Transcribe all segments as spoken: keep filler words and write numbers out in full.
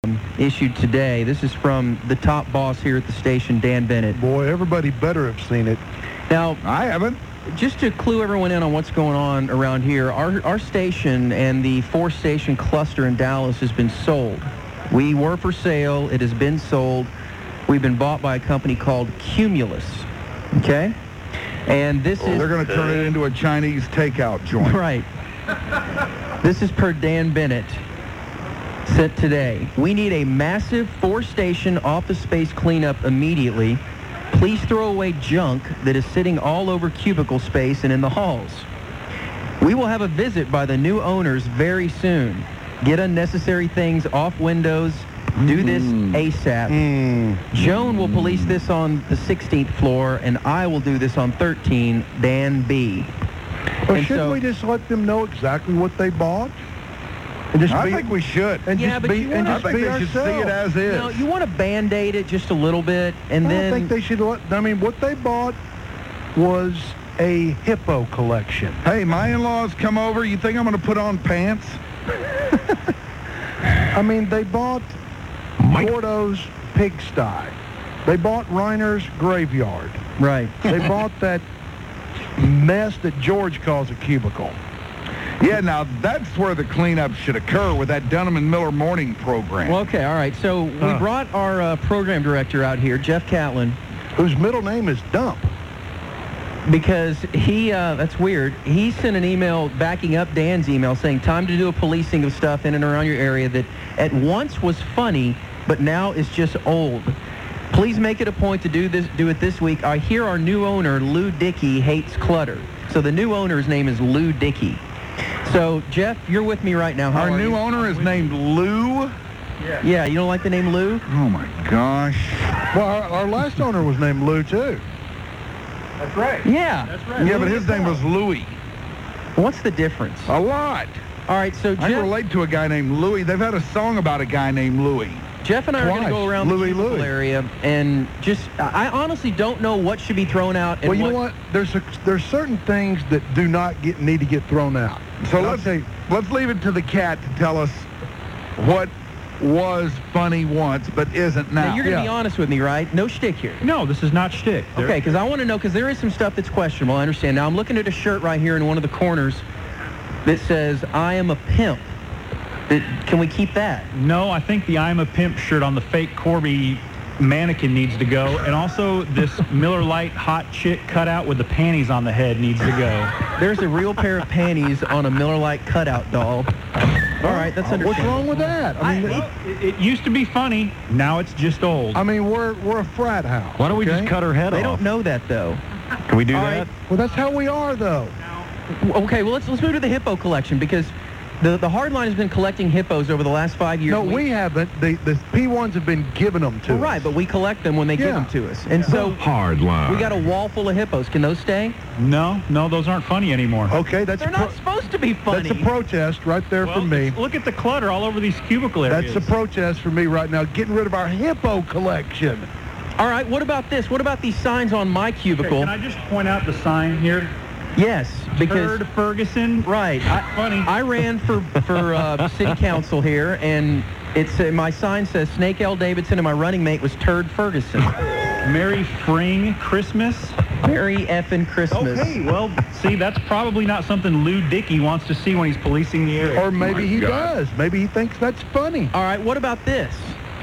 issued today. This is from the top boss here at the station, Dan Bennett. Boy, everybody better have seen it. Now, I haven't. Just to clue everyone in on what's going on around here, our, our station and the four-station cluster in Dallas has been sold. We were for sale. It has been sold. We've been bought by a company called Cumulus. Okay? And this oh, is... They're going to turn it into a Chinese takeout joint. Right. This is per Dan Bennett. Sent today. We need a massive four-station office space cleanup immediately. Please throw away junk that is sitting all over cubicle space and in the halls. We will have a visit by the new owners very soon. Get unnecessary things off windows. Do this Mm. ASAP. Mm. Joan will police this on the sixteenth floor, and I will do this on thirteen, Dan B. Well, And shouldn't so- we just let them know exactly what they bought? And just I be, think we should. and Yeah, just but be, you and wanna- I just think be they should see it ourselves. as is. No, you want to Band-Aid it just a little bit, and I then... don't think they should let, I mean, what they bought was a hippo collection. Hey, my in-laws come over. You think I'm going to put on pants? I mean, they bought Gordo's pigsty. They bought Reiner's graveyard. Right. They bought that mess that George calls a cubicle. Yeah, now that's where the cleanup should occur with that Dunham and Miller morning program. Well, okay, all right. So we Huh. brought our uh, program director out here, Jeff Catlin, Whose middle name is Dump. because he, uh, that's weird, he sent an email backing up Dan's email saying time to do a policing of stuff in and around your area that at once was funny, but now is just old. Please make it a point to do this, do it this week. I hear our new owner, Lou Dickey, hates clutter. So the new owner's name is Lou Dickey. So, Jeff, you're with me right now. How Our are new you? owner is named Lou. Yeah, you don't like the name Lou? Oh, my gosh. Well, our, our last owner was named Lou, too. That's right. Yeah. That's right. Yeah, but his name was Louis. What's the difference? A lot. All right, so I Jeff, relate to a guy named Louis. They've had a song about a guy named Louis. Jeff and I are going to Twice. go around Louis, the cubicle Louis. area and just, I honestly don't know what should be thrown out. And Well, you know what? There's a, there's certain things that do not get need to get thrown out. So And I'll let's tell you- let's leave it to the cat to tell us what was funny once but isn't Now, now. you're going to be Yeah. honest with me, right? No shtick here. No, this is not shtick. There- Okay, because I want to know, because there is some stuff that's questionable. I understand. Now, I'm looking at a shirt right here in one of the corners that says, I am a pimp. That- Can we keep that? No, I think the I'm a Pimp shirt on the fake Corby mannequin needs to go. And also this Miller Lite hot chick cutout with the panties on the head needs to go. There's a real pair of panties on a Miller Lite cutout doll. All right, that's What's understandable. wrong with that? I mean, Well, it, it used to be funny. Now it's just old. I mean, we're we're a frat house. Why don't we okay? just cut her head They off? don't know that, though. Can we do All that? right. Well, that's how we are, though. Okay, well, let's let's move to the hippo collection, because the, the Hardline has been collecting hippos over the last five years. No, we haven't. The the P ones have been giving them to Well, us. right, but we collect them when they give Yeah. them to us. And so Hard line. we got a wall full of hippos. Can those stay? No, no, those aren't funny anymore. Okay, that's They're a pro- not supposed to be funny. that's a protest right there Well, for me. it's- look at the clutter all over these cubicle areas. That's a protest for me right now. Getting rid of our hippo collection. All right, what about this? What about these signs on my Okay, cubicle? can I just point out the sign here? Yes, because... Turd Ferguson. Right. I, Funny. I ran for, for uh, city council here, and it's uh, my sign says Snake L. Davidson, and my running mate was Turd Ferguson. Merry Fring Christmas. Merry effing Christmas. Okay, well, see, that's probably not something Lou Dickey wants to see when he's policing the area. Or maybe he does. Maybe he thinks that's funny. All right, what about this?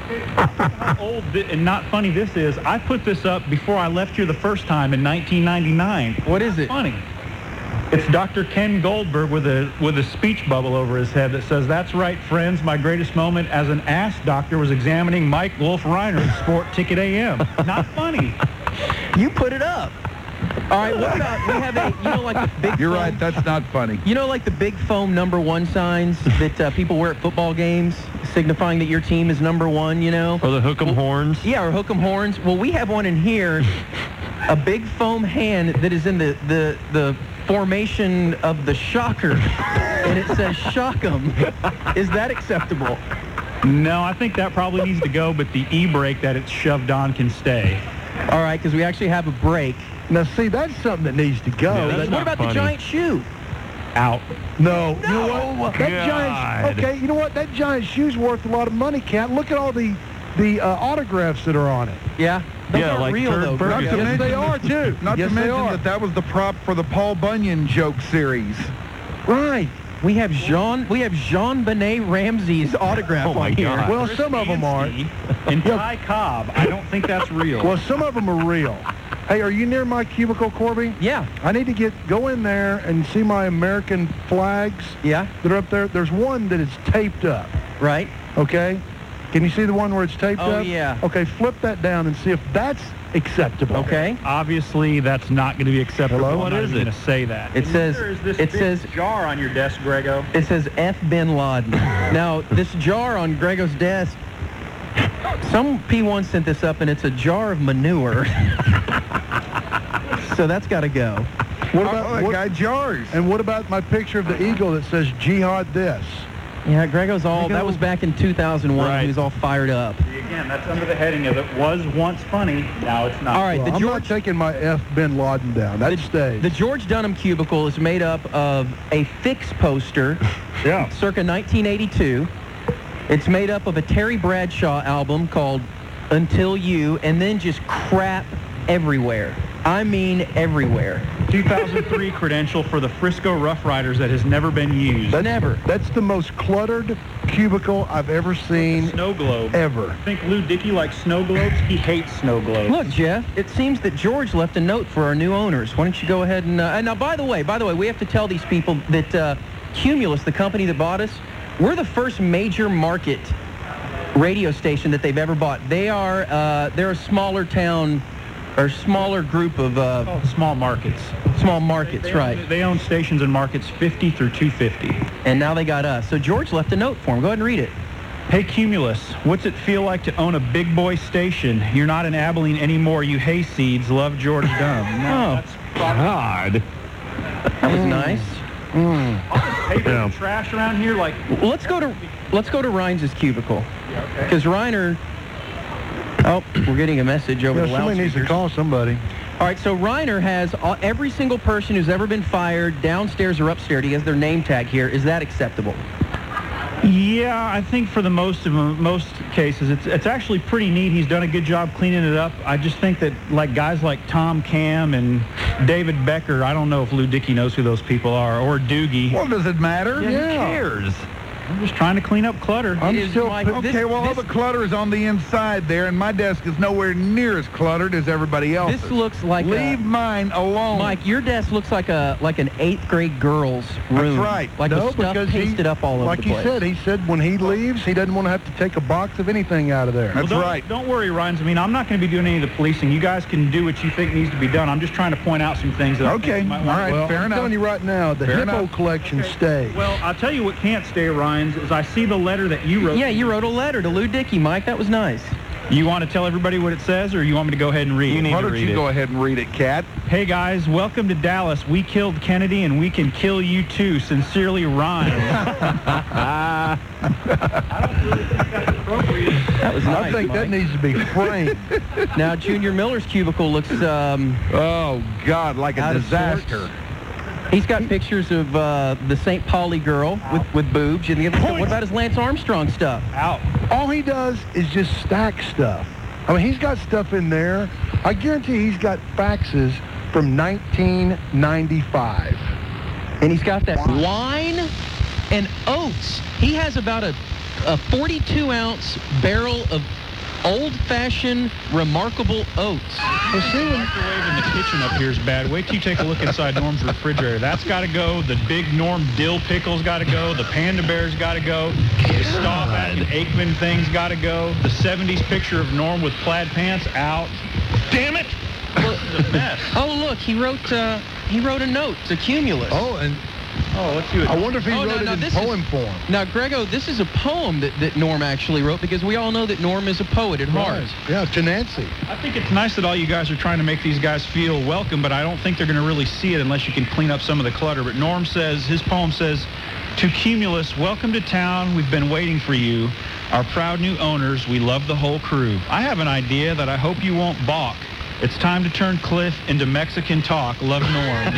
How old thi- and not funny this is. I put this up before I left here the first time in nineteen ninety-nine. What is it? Funny. It's Doctor Ken Goldberg with a with a speech bubble over his head that says, "That's right, friends. My greatest moment as an ass doctor was examining Mike Wolf Reiner at Sport Ticket A M." Not funny. You put it up. All right, what about, we have a, you know, like the big You're foam, right. That's not funny. You know, like the big foam number one signs that uh, people wear at football games, signifying that your team is number one, you know? Or the hook 'em horns? Yeah, or hook 'em horns. Well, we have one in here, a big foam hand that is in the, the, the formation of the shocker, and it says shock 'em. Is that acceptable? No, I think that probably needs to go, but the e-brake that it's shoved on can stay. All right, because we actually have a break. Now, see, that's something that needs to go. Yeah, that's That- What not about the funny. giant shoe? Out. No. You know what? That God. giant, okay, you know what? That giant shoe's worth a lot of money, Cat. Look at all the the uh, autographs that are on it. Yeah. Those Yeah, aren't like real, Turd though. Burger. Not Greg. to Yes, mention, they are, too. Not Yes, to they mention are. that that was the prop for the Paul Bunyan joke series. Right. We have Jean. We have Jean Benet Ramsey's autograph Oh, my on here. God. Well, some of them aren't. And Ty Cobb. I don't think that's real. Well, some of them are real. Hey, are you near my cubicle, Corby? Yeah. I need to get go in there and see my American flags Yeah. that are up there. There's one that is taped up, Right. okay? Can you see the one where it's taped Oh, up? yeah. Okay, flip that down and see if that's acceptable. Okay. Obviously, that's not going to be acceptable. Hello? What is it? Going to say that. It says. There is this It big says. jar on your desk, Grego. It says F. Bin Laden. Now, this jar on Grego's desk, some P one sent this up, and it's a jar of manure. So that's got to go. What Oh, about that what, guy Jars. and what about my picture of the eagle that says jihad this? Yeah, Grego's all, Grego- that was back in two thousand one. Right. He was all fired up. Again, that's under the heading of it was once funny, now it's not. All right, Well, the I'm George, not taking my F. Bin Laden down. That stays. the George Dunham cubicle is made up of a fix poster, Yeah. circa nineteen eighty-two. It's made up of a Terry Bradshaw album called Until You, and then just crap everywhere. I mean everywhere. two thousand three credential for the Frisco Rough Riders that has never been used. That's, Never. That's the most cluttered cubicle I've ever seen, Snow globe. ever. I think Lou Dickey likes snow globes. He hates snow globes. Look, Jeff, it seems that George left a note for our new owners. Why don't you go ahead and... Uh, and now, by the way, by the way, we have to tell these people that uh, Cumulus, the company that bought us, we're the first major market radio station that they've ever bought. They are, uh, they're a smaller town, or smaller group of uh, Oh, small markets. small markets, They right? Own, they own stations and markets fifty through two fifty. And now they got us. So George left a note for him. Go ahead and read it. Hey, Cumulus, what's it feel like to own a big boy station? You're not in Abilene anymore, you hayseeds. Love, George Dunn. No, Oh. that's God. That was nice. Paper and trash around here, like... Well, let's go to let's go to Rhines' cubicle, because Reiner. Oh, we're getting a message over Yeah, the somebody needs to loudspeakers. call somebody. All right, so Reiner has all, every single person who's ever been fired, downstairs or upstairs. He has their name tag here. Is that acceptable? Yeah, I think for the most of most cases, it's it's actually pretty neat. He's done a good job cleaning it up. I just think that like guys like Tom Cam and David Becker, I don't know if Lou Dickey knows who those people are, or Doogie. Well, does it matter? Yeah, yeah. Who cares? I'm just trying to clean up clutter. I'm It is still my- pi- this- Okay, well, all this- the clutter is on the inside there, and my desk is nowhere near as cluttered as everybody else's. This looks like Leave a, mine alone. Mike, your desk looks like a like an eighth grade girl's room. That's right. Like no, with stuff because he, pasted up all over like the he place. said, he said when he leaves, he doesn't want to have to take a box of anything out of there. That's Well, don't, right. Don't worry, Ryan. I mean, I'm not going to be doing any of the policing. You guys can do what you think needs to be done. I'm just trying to point out some things that I think Okay, you might all want right. to Well, fair I'm enough. telling you right now, the Fair Hippo enough. collection stays. Well, I'll tell you what can't stay, Ryan's, is I see the letter that you wrote. Yeah, you wrote a letter to Lou Dickey, Mike. That was nice. You want to tell everybody what it says, or you want me to go ahead and read it? Why don't you go ahead and read it, Cat? Hey, guys, welcome to Dallas. We killed Kennedy, and we can kill you, too. Sincerely, Ryan. I don't really think that's appropriate. That was nice, I think that Mike. needs to be framed. Now, Junior Miller's cubicle looks... Um, Oh, God, like a Out of disaster. He's got pictures of uh, the Saint Pauli girl with, with boobs. And the other stuff. What about his Lance Armstrong stuff? Out. All he does is just stack stuff. I mean, he's got stuff in there. I guarantee he's got faxes from nineteen ninety-five. And he's got that wine and oats. He has about a, a forty-two ounce barrel of old-fashioned, remarkable oats. The microwave in the kitchen up here is bad. Wait till you take a look inside Norm's refrigerator. That's got to go. The big Norm dill pickle's got to go. The Panda Bear's got to go. The Staubach and Aikman thing's got to go. The seventies picture of Norm with plaid pants out. Damn it! This is a mess. Oh, look, he wrote uh, he wrote a note to Cumulus. Oh, and Oh, let's do it. I wonder if he Oh, no, wrote no, it in this is- poem form. Now, Grego, this is a poem that, that Norm actually wrote, because we all know that Norm is a poet at heart. Right. Yeah, to Nancy. I think it's nice that all you guys are trying to make these guys feel welcome, but I don't think they're going to really see it unless you can clean up some of the clutter. But Norm says, his poem says, to Cumulus, welcome to town. We've been waiting for you. Our proud new owners, we love the whole crew. I have an idea that I hope you won't balk. It's time to turn Cliff into Mexican talk. Love, Norm.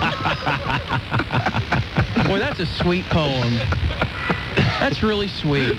Boy, that's a sweet poem. That's really sweet.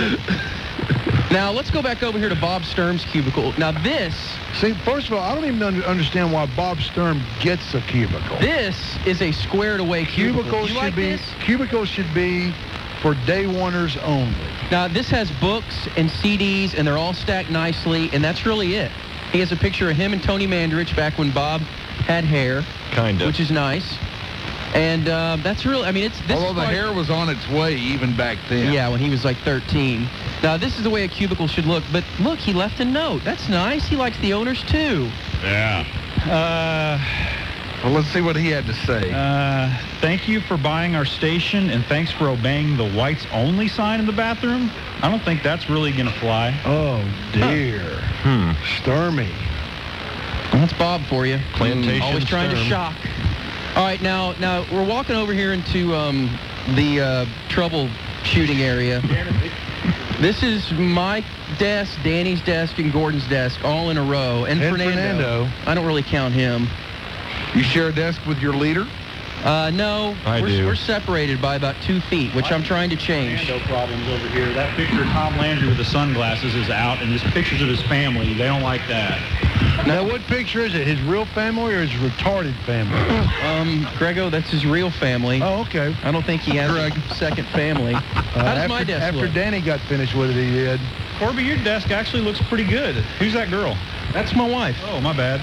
Now, let's go back over here to Bob Sturm's cubicle. Now, this... See, first of all, I don't even under, understand why Bob Sturm gets a cubicle. This is a squared-away cubicle. Cubicles You should like be this? cubicles should be for day oneers only. Now, this has books and C Ds, and they're all stacked nicely, and that's really it. He has a picture of him and Tony Mandarich back when Bob had hair. Kind of. Which is nice. And uh, that's really, I mean, it's... This Although is the like, hair was on its way even back then. Yeah, when he was like thirteen. Now, this is the way a cubicle should look. But look, he left a note. That's nice. He likes the owners, too. Yeah. Uh... Well, let's see what he had to say. Uh, thank you for buying our station, and thanks for obeying the whites only sign in the bathroom. I don't think that's really going to fly. Oh, dear. Hmm. Sturmy. That's Bob for you. Plantation Always trying Sturm. to shock. All right, now, now we're walking over here into um, the uh, troubleshooting area. This is my desk, Danny's desk, and Gordon's desk, all in a row. And, And Fernando. Fernando. I don't really count him. You share a desk with your leader? Uh, no, I we're, do. we're separated by about two feet, which I'm trying to change. Fernando problems over here. That picture of Tom Landry with the sunglasses is out, and there's pictures of his family. They don't like that. Now, what picture is it? His real family or his retarded family? Um, Grego, that's his real family. Oh, okay. I don't think he has a second family. Uh, How does after, my desk After look? Danny got finished with it, he did. Corby, your desk actually looks pretty good. Who's that girl? That's my wife. Oh, my bad.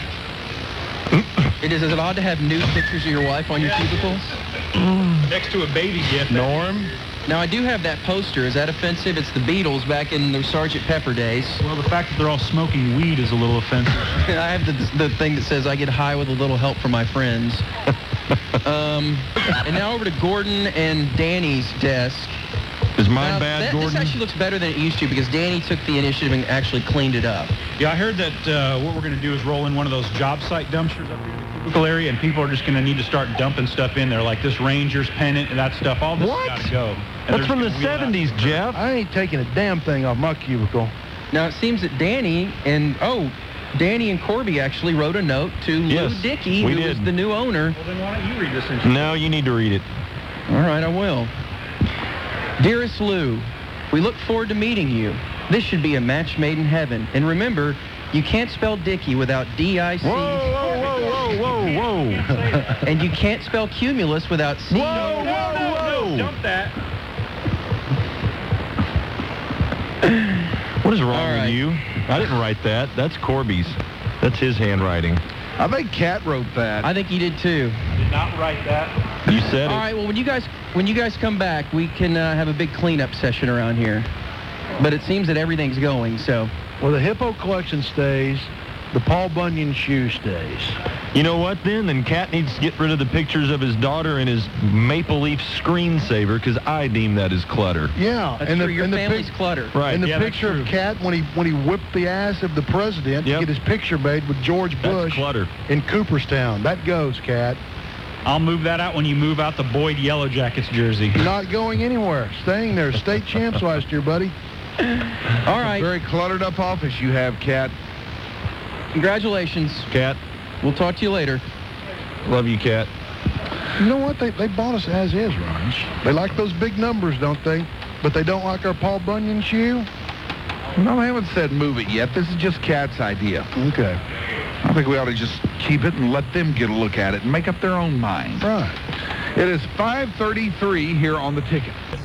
It is, is it odd to have nude pictures of your wife on your cubicle? Next to a baby gift. Norm? Now, I do have that poster. Is that offensive? It's the Beatles back in the Sergeant Pepper days. Well, the fact that they're all smoking weed is a little offensive. I have the, the thing that says I get high with a little help from my friends. um, and now over to Gordon and Danny's desk. Is mine Now, bad, that- Gordon? This actually looks better than it used to because Danny took the initiative and actually cleaned it up. Yeah, I heard that uh, what we're going to do is roll in one of those job site dumpsters up here in the cubicle area, and people are just going to need to start dumping stuff in there, like this Ranger's pennant and that stuff. All this What? has got to go. And That's they're from the just gonna wheel it out. seventies, Jeff. I ain't taking a damn thing off my cubicle. Now, it seems that Danny and, oh, Danny and Corby actually wrote a note to Yes, Lou Dickey, we who did. is the new owner. Well, then why don't you read this in? No, you need to read it. All right, I will. Dearest Lou, we look forward to meeting you. This should be a match made in heaven. And remember, you can't spell Dickey without D I C. Whoa, whoa, whoa, whoa, whoa, whoa. And you can't spell cumulus without C. Whoa, whoa, whoa. Dump that. What is wrong All right. with you? I didn't write that. That's Corby's. That's his handwriting. I think Cat wrote that. I think you did too. Did not write that. You said All it. right, well, when you guys when you guys come back, we can uh, have a big cleanup session around here. But it seems that everything's going, so. Well, the Hippo collection stays. The Paul Bunyan shoe stays. You know what, then? Then Cat needs to get rid of the pictures of his daughter and his Maple Leaf screensaver, because I deem that as clutter. Yeah. That's and true, the, your and the family's pic- clutter. Right. And the Yeah, that's picture of true. Cat when he when he whipped the ass of the president Yep. to get his picture made with George That's Bush clutter. in Cooperstown. That goes, Cat. I'll move that out when you move out the Boyd Yellow Jackets jersey. Not going anywhere. Staying there. State champs last year, buddy. All right, Very cluttered up office you have, Cat. congratulations. Cat, We'll talk to you later. love you, Cat. You know what? They, they bought us as is, Raj. They like those big numbers, don't they? But they don't like our Paul Bunyan shoe? No, I haven't said move it yet. This is just Cat's idea. Okay. I think we ought to just keep it and let them get a look at it and make up their own mind. Right. It is five thirty-three here on the ticket.